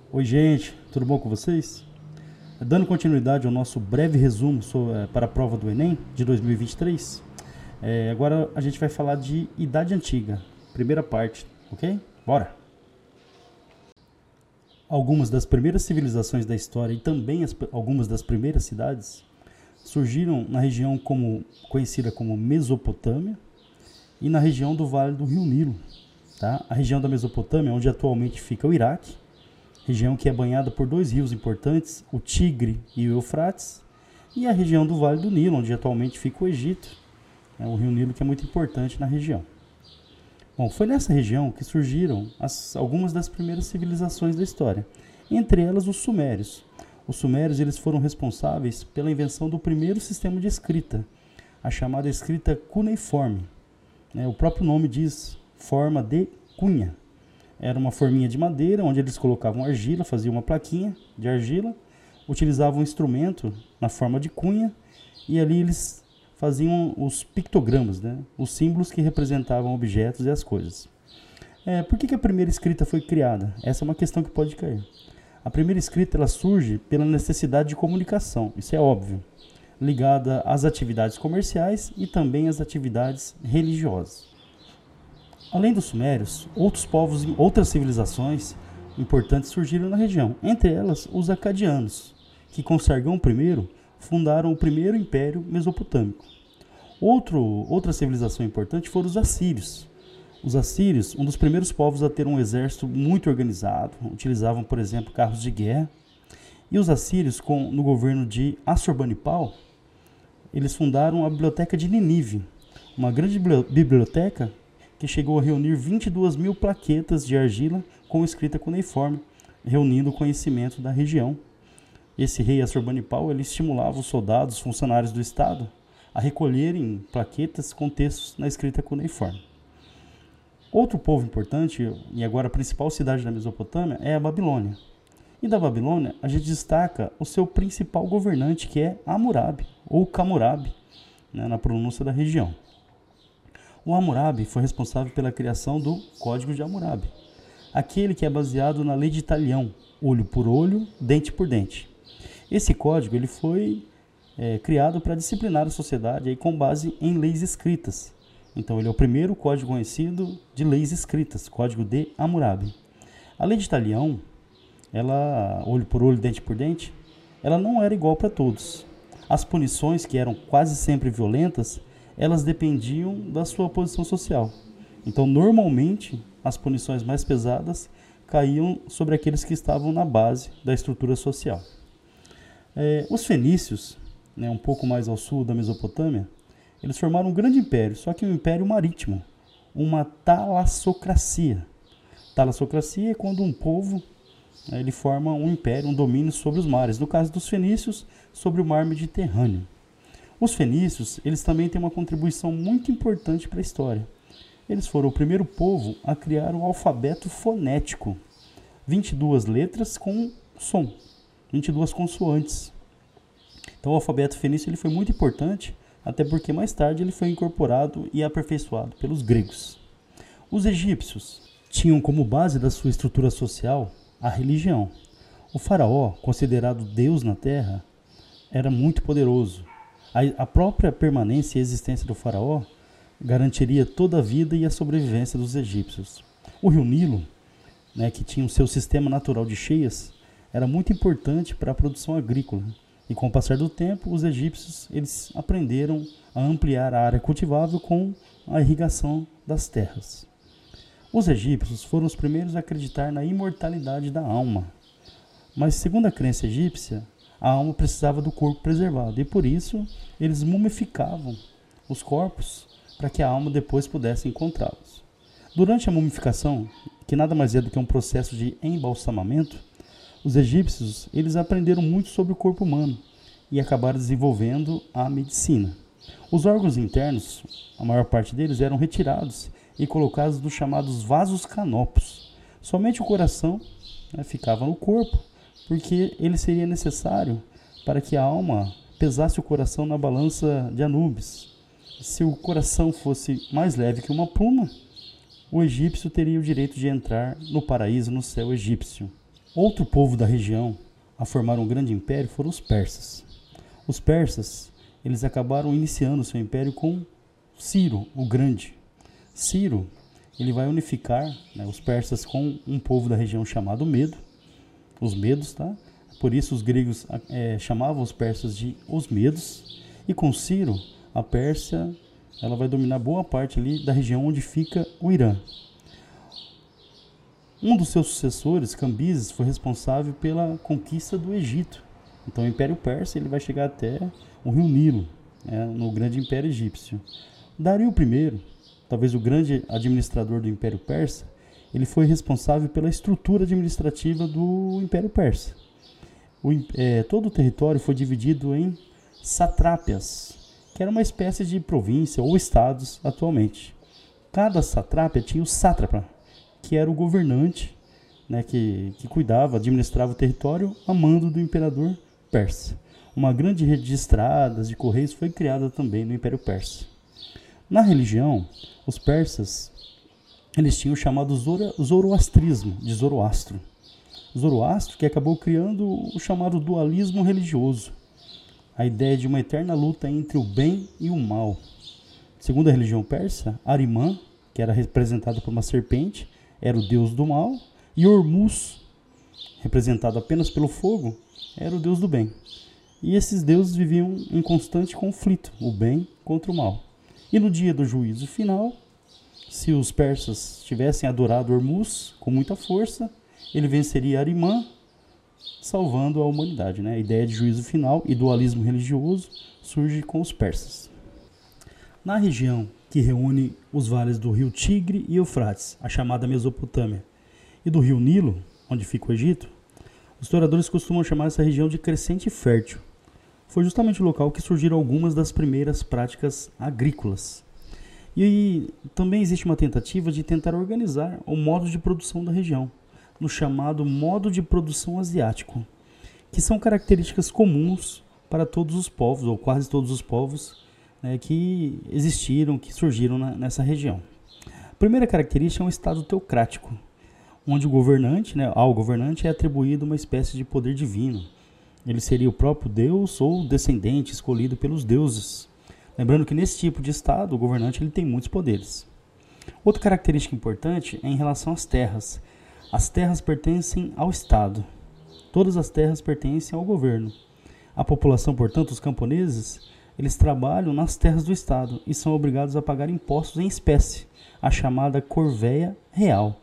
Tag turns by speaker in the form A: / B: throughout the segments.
A: Oi, gente, tudo bom com vocês? Dando continuidade ao nosso breve resumo para a prova do Enem de 2023, agora a gente vai falar de Idade Antiga, primeira parte, ok? Bora! Algumas das primeiras civilizações da história e também algumas das primeiras cidades surgiram na região conhecida como Mesopotâmia e na região do Vale do Rio Nilo. Tá? A região da Mesopotâmia, onde atualmente fica o Iraque, região que é banhada por dois rios importantes, o Tigre e o Eufrates, e a região do Vale do Nilo, onde atualmente fica o Egito, o Rio Nilo, que é muito importante na região. Bom, foi nessa região que surgiram algumas das primeiras civilizações da história, entre elas os Sumérios. Os Sumérios eles foram responsáveis pela invenção do primeiro sistema de escrita, a chamada escrita cuneiforme. O próprio nome diz forma de cunha. Era uma forminha de madeira, onde eles colocavam argila, faziam uma plaquinha de argila, utilizavam um instrumento na forma de cunha, e ali eles faziam os pictogramas, os símbolos que representavam objetos e as coisas. Por que a primeira escrita foi criada? Essa é uma questão que pode cair. A primeira escrita ela surge pela necessidade de comunicação, isso é óbvio, ligada às atividades comerciais e também às atividades religiosas. Além dos sumérios, outros povos e outras civilizações importantes surgiram na região, entre elas os acadianos, que com Sargão I fundaram o primeiro império mesopotâmico. Outra civilização importante foram os assírios. Os assírios, um dos primeiros povos a ter um exército muito organizado, utilizavam, por exemplo, carros de guerra. E os assírios, no governo de Assurbanipal, eles fundaram a Biblioteca de Nínive, uma grande biblioteca que chegou a reunir 22 mil plaquetas de argila com escrita cuneiforme, reunindo o conhecimento da região. Esse rei Assurbanipal ele estimulava os soldados, funcionários do Estado, a recolherem plaquetas com textos na escrita cuneiforme. Outro povo importante, e agora a principal cidade da Mesopotâmia, é a Babilônia. E da Babilônia, a gente destaca o seu principal governante, que é Hammurabi, ou Hammurabi, na pronúncia da região. O Hammurabi foi responsável pela criação do Código de Hammurabi, aquele que é baseado na lei de Talião, olho por olho, dente por dente. Esse código ele foi criado para disciplinar a sociedade com base em leis escritas. Então ele é o primeiro código conhecido de leis escritas, Código de Hammurabi. A lei de Talião, ela, olho por olho, dente por dente, ela não era igual para todos. As punições, que eram quase sempre violentas, elas dependiam da sua posição social. Então, normalmente, as punições mais pesadas caíam sobre aqueles que estavam na base da estrutura social. Os fenícios, um pouco mais ao sul da Mesopotâmia, eles formaram um grande império, só que um império marítimo, uma talassocracia. Talassocracia é quando um povo ele forma um império, um domínio sobre os mares. No caso dos fenícios, sobre o mar Mediterrâneo. Os fenícios, eles também têm uma contribuição muito importante para a história. Eles foram o primeiro povo a criar o alfabeto fonético. 22 letras com som, 22 consoantes. Então o alfabeto fenício ele foi muito importante, até porque mais tarde ele foi incorporado e aperfeiçoado pelos gregos. Os egípcios tinham como base da sua estrutura social a religião. O faraó, considerado Deus na terra, era muito poderoso. A própria permanência e existência do faraó garantiria toda a vida e a sobrevivência dos egípcios. O rio Nilo, que tinha o seu sistema natural de cheias, era muito importante para a produção agrícola. E com o passar do tempo, os egípcios eles aprenderam a ampliar a área cultivável com a irrigação das terras. Os egípcios foram os primeiros a acreditar na imortalidade da alma. Mas, segundo a crença egípcia, a alma precisava do corpo preservado, e por isso eles mumificavam os corpos para que a alma depois pudesse encontrá-los. Durante a mumificação, que nada mais é do que um processo de embalsamamento, os egípcios eles aprenderam muito sobre o corpo humano e acabaram desenvolvendo a medicina. Os órgãos internos, a maior parte deles, eram retirados e colocados nos chamados vasos canopos. Somente o coração ficava no corpo, porque ele seria necessário para que a alma pesasse o coração na balança de Anubis. Se o coração fosse mais leve que uma pluma, o egípcio teria o direito de entrar no paraíso, no céu egípcio. Outro povo da região a formar um grande império foram os persas. Os persas, eles acabaram iniciando seu império com Ciro, o Grande. Ciro, ele vai unificar, né, os persas com um povo da região chamado Medo, os Medos, tá? Por isso os gregos chamavam os persas de os Medos. E com Ciro, a Pérsia, ela vai dominar boa parte ali da região onde fica o Irã. Um dos seus sucessores, Cambises, foi responsável pela conquista do Egito. Então o Império Persa ele vai chegar até o rio Nilo, no grande Império Egípcio. Dario I, talvez o grande administrador do Império Persa, ele foi responsável pela estrutura administrativa do Império Persa. Todo o território foi dividido em satrápias, que era uma espécie de província ou estados atualmente. Cada satrápia tinha o sátrapa, que era o governante, né, que cuidava, administrava o território a mando do imperador persa. Uma grande rede de estradas, de correios foi criada também no Império Persa. Na religião, os persas eles tinham o chamado zoroastrismo, de Zoroastro. Zoroastro que acabou criando o chamado dualismo religioso, a ideia de uma eterna luta entre o bem e o mal. Segundo a religião persa, Arimã, que era representado por uma serpente, era o deus do mal, e Hormuz, representado apenas pelo fogo, era o deus do bem. E esses deuses viviam em constante conflito, o bem contra o mal. E no dia do juízo final, se os persas tivessem adorado Hormuz com muita força, ele venceria Arimã, salvando a humanidade, né? A ideia de juízo final e dualismo religioso surge com os persas. Na região que reúne os vales do rio Tigre e Eufrates, a chamada Mesopotâmia, e do rio Nilo, onde fica o Egito, os historiadores costumam chamar essa região de crescente fértil. Foi justamente o local que surgiram algumas das primeiras práticas agrícolas. E também existe uma tentativa de tentar organizar o modo de produção da região, no chamado modo de produção asiático, que são características comuns para todos os povos, ou quase todos os povos, né, que existiram, que surgiram nessa região. A primeira característica é um estado teocrático, onde o governante, ao governante é atribuído uma espécie de poder divino. Ele seria o próprio Deus ou descendente escolhido pelos deuses. Lembrando que nesse tipo de estado, o governante ele tem muitos poderes. Outra característica importante é em relação às terras. As terras pertencem ao Estado. Todas as terras pertencem ao governo. A população, portanto, os camponeses, eles trabalham nas terras do Estado e são obrigados a pagar impostos em espécie, a chamada corvéia real.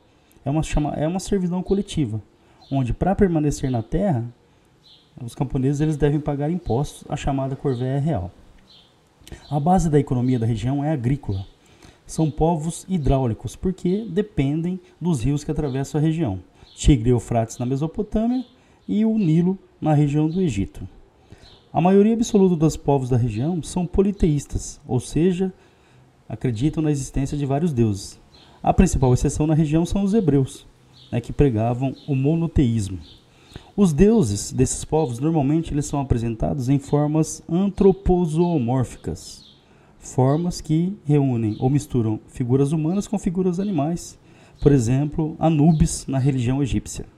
A: É uma servidão coletiva, onde para permanecer na terra, os camponeses eles devem pagar impostos, a chamada corvéia real. A base da economia da região é agrícola. São povos hidráulicos, porque dependem dos rios que atravessam a região. Tigre e Eufrates na Mesopotâmia e o Nilo na região do Egito. A maioria absoluta dos povos da região são politeístas, ou seja, acreditam na existência de vários deuses. A principal exceção na região são os hebreus, que pregavam o monoteísmo. Os deuses desses povos, normalmente, eles são apresentados em formas antroposomórficas, formas que reúnem ou misturam figuras humanas com figuras animais. Por exemplo, Anubis na religião egípcia.